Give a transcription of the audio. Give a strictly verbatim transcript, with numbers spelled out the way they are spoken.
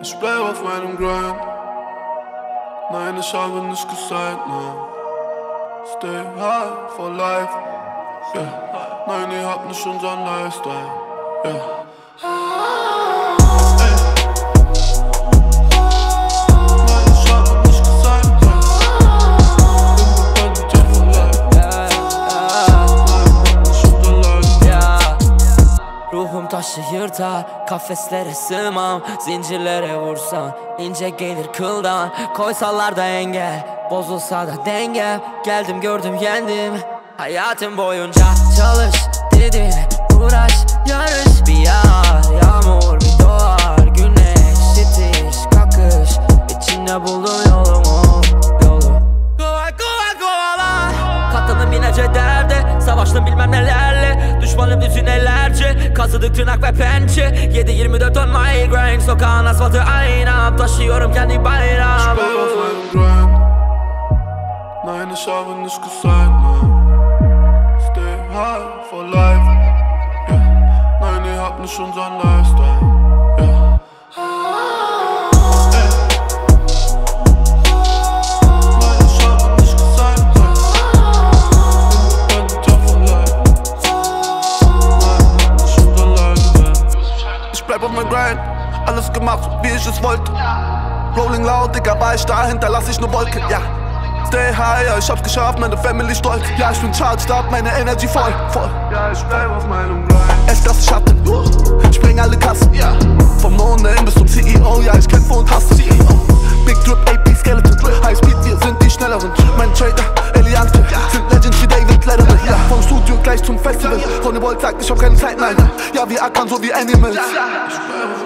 Ich bleib auf meinem Grind. Nein, ich habe nicht gesigned, nein. Stay high for life, yeah. Nein, ihr habt nicht unseren Lifestyle, yeah. Ruhum taşı yırtar, kafeslere sığmam. Zincirlere vursan, ince gelir kıldan. Koysalar da engel, bozulsa da dengem. Geldim gördüm yendim, hayatım boyunca. Çalış dedin, uğraş, yarış. Bir yağar yağmur, bir doğar güneş. Yetiş, kakış, içinde buldum yolumu, yolu. Kovar kovar kovalar, katlandım binece derde. Savaştım bilmem nelerle, düşmanım düzinelerce. Kazıdık tırnak ve pençe, yedi yirmi dört on my grind. Sokağın asfaltı aynam, taşıyorum kendi bayrağımı. Ich bleib auf meinem Grind. Nein, ich habe nicht gesigned, nein. Stay high for life, yeah. Nein, ihr habt nicht unseren Lifestyle, yeah. Bleib auf mein Grind, alles gemacht, wie ich es wollte. Rolling laut, Digga, war ich da, hinterlass ich ne Wolke, ja. Stay high, ja, ich hab's geschafft, meine Family stolz. Ja, ich bin charged up, meine Energy voll, voll. Ja, ich bleib auf meinem Grind. Es das Schatten, ich spreng alle Kassen, ja. Vom No-Name bis zum C E O, ja, ich kämpfe und hasse. Big Drip, A P, Skeleton, High Speed, wir sind die Schnelleren. Mein Trader, Eliante, sind Legends wie David Letterman, ja. Vom Studio gleich zum Festival, Ronny Bolt sagt, ich hab keine Zeit, nein. Ja, wir ackern so wie Animals. Ich bleib auf